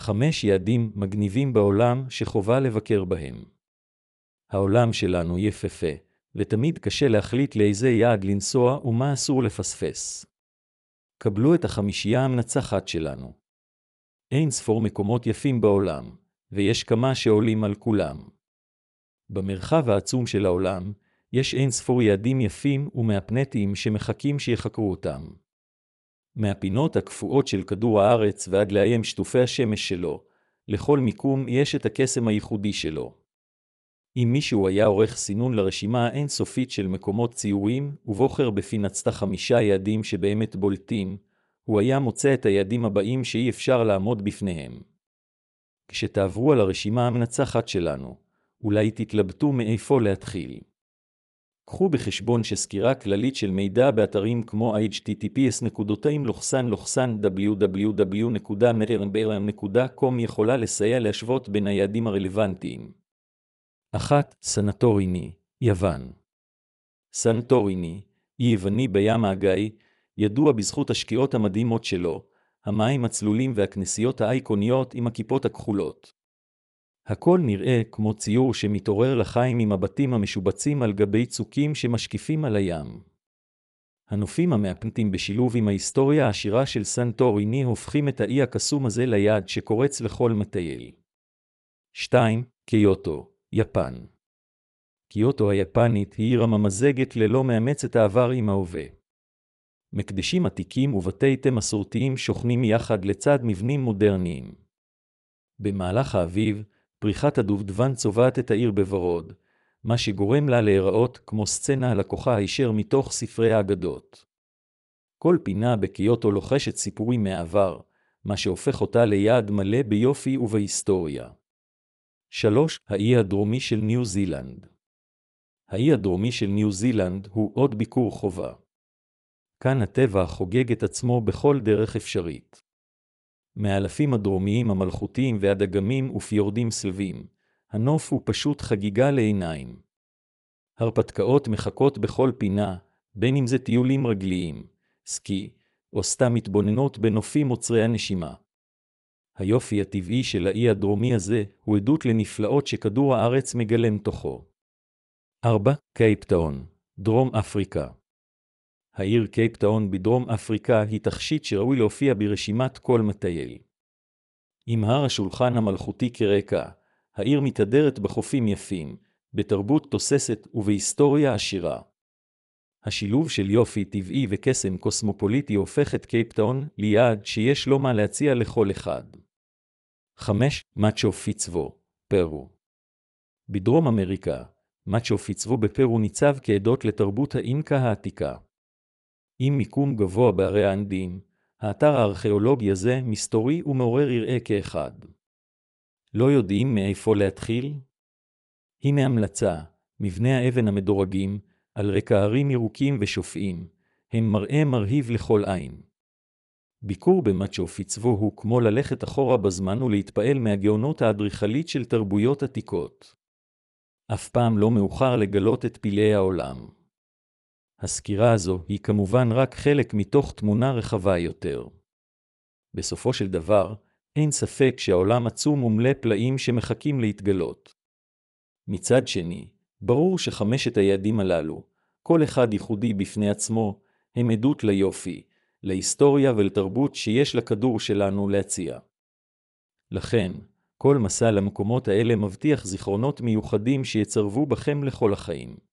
5 יעדים מגניבים בעולם שחובה לבקר בהם. העולם שלנו יפהפה, ותמיד קשה להחליט לאיזה יעד לנסוע ומה אסור לפספס. קבלו את 5 המנצחת שלנו. אין ספור מקומות יפים בעולם, ויש כמה שעולים על כולם. במרחב העצום של העולם, יש אין ספור יעדים יפים ומאפנטיים שמחכים שיחקרו אותם. מהפינות הקפואות של כדור הארץ ועד לאיים שטופי השמש שלו, לכל מיקום יש את הקסם הייחודי שלו. אם מישהו היה עורך סינון לרשימה האינסופית של מקומות ציוריים ובוחר בפינצת 5 יעדים שבאמת בולטים, הוא היה מוצא את היעדים הבאים שאי אפשר לעמוד בפניהם. כשתעברו על הרשימה המנצחת שלנו, אולי תתלבטו מאיפה להתחיל. קחו בחשבון שסקירה כללית של מידע באתרים כמו https://www.meteranbalam.com יכולה לסייע להשוות בין היעדים הרלוונטיים. 1. סנטוריני, יוון. סנטוריני, אי יווני בים האגאי, ידוע בזכות השקיעות המדהימות שלו, המים הצלולים והכנסיות האייקוניות עם הכיפות הכחולות. הכל נראה כמו ציור שמתעורר לחיים עם הבתים המשובצים על גבי צוקים שמשקיפים על הים. הנופים המאפנטים בשילוב עם ההיסטוריה העשירה של סנטוריני הופכים את האי הקסום הזה ליעד שקורץ לכל מטייל. 2. קיוטו, יפן. קיוטו היפנית היא עיר הממזגת ללא מאמצת העבר עם ההווה. מקדשים עתיקים ובתי תה מסורתיים שוכנים יחד לצד מבנים מודרניים. במהלך האביב, פריחת הדובדבן צובעת את העיר בוורוד, מה שגורם לה להיראות כמו סצנה על הכוחה הישר מתוך ספרי האגדות. כל פינה בקיוטו לוחשת סיפורים מהעבר, מה שהופך אותה ליעד מלא ביופי ובהיסטוריה. 3. האי הדרומי של ניו זילנד. האי הדרומי של ניו זילנד הוא עוד ביקור חובה. כאן הטבע חוגג את עצמו בכל דרך אפשרית. מהאלפים הדרומיים המלכותיים ועד אגמים ופיורדים סלבים, הנוף הוא פשוט חגיגה לעיניים. הרפתקאות מחכות בכל פינה, בין אם זה טיולים רגליים, סקי, או סתם מתבוננות בנופים עוצרי הנשימה. היופי הטבעי של האי הדרומי הזה הוא עדות לנפלאות שכדור הארץ מגלם תוכו. 4. קייפטאון, דרום אפריקה. העיר קייפטאון בדרום אפריקה היא תכשיט שראוי להופיע ברשימת כל מטייל. עם הר השולחן המלכותי כרקע, העיר מתהדרת בחופים יפים, בתרבות תוססת ובהיסטוריה עשירה. השילוב של יופי טבעי וקסם קוסמופוליטי הופך את קייפטאון ליעד שיש לו מה להציע לכל אחד. 5. מאצ'ו פיצבו, פרו. בדרום אמריקה, מאצ'ו פיצבו בפרו ניצב כעדות לתרבות האינקה העתיקה. עם מיקום גבוה בערי האנדים, האתר הארכיאולוגי הזה מסתורי ומעורר יראה כאחד. לא יודעים מאיפה להתחיל? הנה המלצה, מבנה האבן המדורגים, על רקע הרים ירוקים ושופעים, הם מראה מרהיב לכל עין. ביקור במאצ'ו פיצבו הוא כמו ללכת אחורה בזמן ולהתפעל מהגאונות האדריכלית של תרבויות עתיקות. אף פעם לא מאוחר לגלות את פלאי העולם. הסקירה הזו היא כמובן רק חלק מתוך תמונה רחבה יותר. בסופו של דבר, אין ספק שהעולם עצום ומלא פלאים שמחכים להתגלות. מצד שני, ברור ש5 היעדים הללו, כל אחד ייחודי בפני עצמו, הם עדות ליופי, להיסטוריה ולתרבות שיש לכדור שלנו להציע. לכן, כל מסע למקומות האלה מבטיח זיכרונות מיוחדים שיצרבו בכם לכל החיים.